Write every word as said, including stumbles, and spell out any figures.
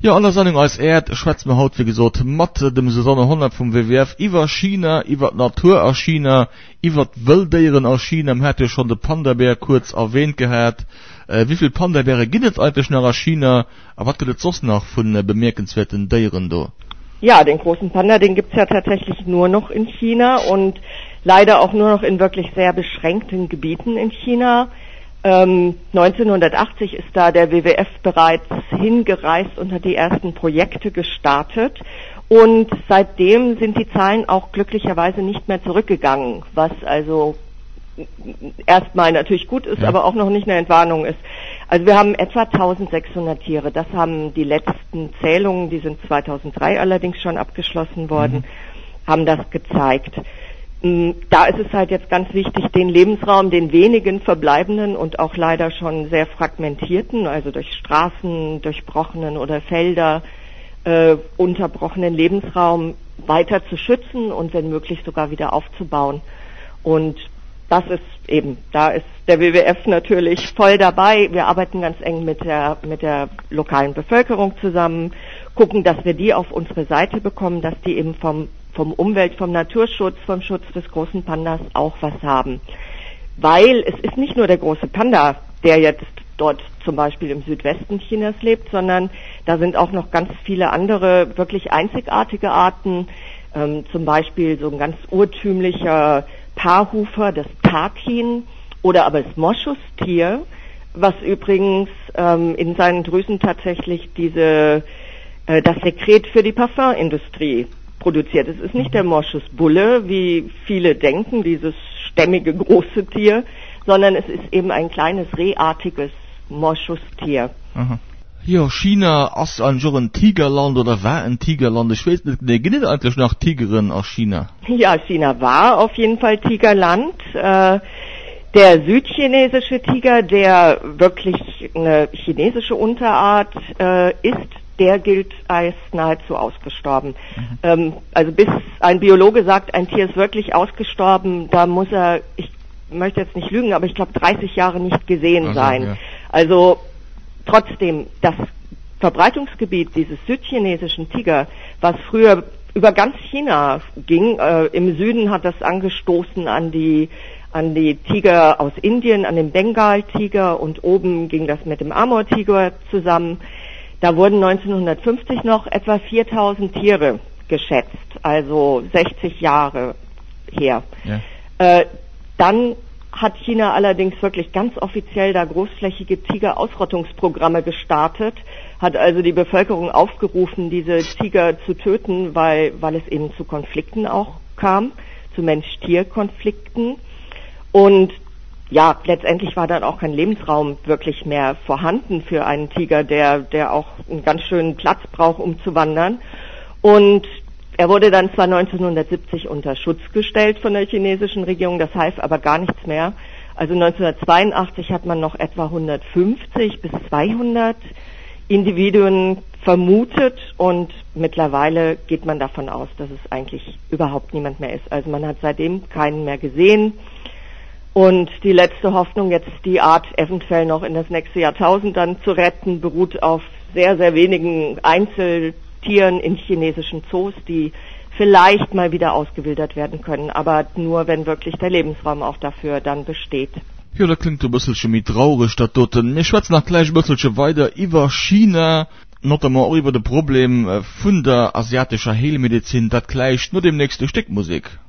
Ja, an der Sendung als Erd schwätzt mir haut wie gesagt mat dem Saison hundert vom W W F iwwer China, iwwer Natur aus China, iwwer Wilddieren aus China, hätte schon de Panda-Bär kurz erwähnt gehabt. Äh, wie viel Panda-Bäre gibt es eigentlich nach China? Aber was gibt es sonst noch von äh, bemerkenswerten Tieren da? Ja, den großen Panda, den gibt's ja tatsächlich nur noch in China und leider auch nur noch in wirklich sehr beschränkten Gebieten in China. Ähm, neunzehnhundertachtzig ist da der W W F bereits hingereist und hat die ersten Projekte gestartet. Und seitdem sind die Zahlen auch glücklicherweise nicht mehr zurückgegangen, was also erstmal natürlich gut ist, ja, aber auch noch nicht eine Entwarnung ist. Also wir haben etwa eintausendsechshundert Tiere. Das haben die letzten Zählungen, die sind zweitausenddrei allerdings schon abgeschlossen worden, mhm. haben das gezeigt. Da ist es halt jetzt ganz wichtig, den Lebensraum, den wenigen verbleibenden und auch leider schon sehr fragmentierten, also durch Straßen, durchbrochenen oder Felder, äh, unterbrochenen Lebensraum weiter zu schützen und wenn möglich sogar wieder aufzubauen. Und das ist eben, da ist der W W F natürlich voll dabei. Wir arbeiten ganz eng mit der, mit der lokalen Bevölkerung zusammen, gucken, dass wir die auf unsere Seite bekommen, dass die eben vom vom Umwelt, vom Naturschutz, vom Schutz des großen Pandas auch was haben. Weil es ist nicht nur der große Panda, der jetzt dort zum Beispiel im Südwesten Chinas lebt, sondern da sind auch noch ganz viele andere wirklich einzigartige Arten, ähm, zum Beispiel so ein ganz urtümlicher Paarhufer, das Takin, oder aber das Moschustier, was übrigens ähm, in seinen Drüsen tatsächlich diese äh, das Sekret für die Parfümindustrie produziert. Es ist nicht der Moschusbulle, wie viele denken, dieses stämmige große Tier, sondern es ist eben ein kleines rehartiges Moschustier. Aha. Ja, China ist ein ein Tigerland oder war ein Tigerland. Ich weiß nicht, ne, gibt es eigentlich noch Tigerinnen aus China? Ja, China war auf jeden Fall Tigerland. Äh, der südchinesische Tiger, der wirklich eine chinesische Unterart äh, ist, der gilt als nahezu ausgestorben. Mhm. Ähm, also bis ein Biologe sagt, ein Tier ist wirklich ausgestorben, da muss er, ich möchte jetzt nicht lügen, aber ich glaube dreißig Jahre nicht gesehen also, sein. Ja. Also trotzdem, das Verbreitungsgebiet dieses südchinesischen Tiger, was früher über ganz China ging, äh, im Süden hat das angestoßen an die an die Tiger aus Indien, an den Bengaltiger und oben ging das mit dem Amur-Tiger zusammen. Da wurden neunzehnhundertfünfzig noch etwa viertausend Tiere geschätzt, also sechzig Jahre her. Ja. Äh, dann hat China allerdings wirklich ganz offiziell da großflächige Tigerausrottungsprogramme gestartet, hat also die Bevölkerung aufgerufen, diese Tiger zu töten, weil, weil es eben zu Konflikten auch kam, zu Mensch-Tier-Konflikten. Und ja, letztendlich war dann auch kein Lebensraum wirklich mehr vorhanden für einen Tiger, der, der auch einen ganz schönen Platz braucht, um zu wandern. Und er wurde dann zwar neunzehnhundertsiebzig unter Schutz gestellt von der chinesischen Regierung, das half aber gar nichts mehr. Also neunzehnhundertzweiundachtzig hat man noch etwa hundertfünfzig bis zweihundert Individuen vermutet und mittlerweile geht man davon aus, dass es eigentlich überhaupt niemand mehr ist. Also man hat seitdem keinen mehr gesehen. Und die letzte Hoffnung, jetzt die Art eventuell noch in das nächste Jahrtausend dann zu retten, beruht auf sehr, sehr wenigen Einzeltieren in chinesischen Zoos, die vielleicht mal wieder ausgewildert werden können, aber nur, wenn wirklich der Lebensraum auch dafür dann besteht. Ja, das klingt ein bisschen mit traurig, dass dort, ich schwätze noch gleich ein bisschen weiter über China, noch einmal auch über das Problem von der asiatischen Heilmedizin, das gleich nur demnächst Stück Musik.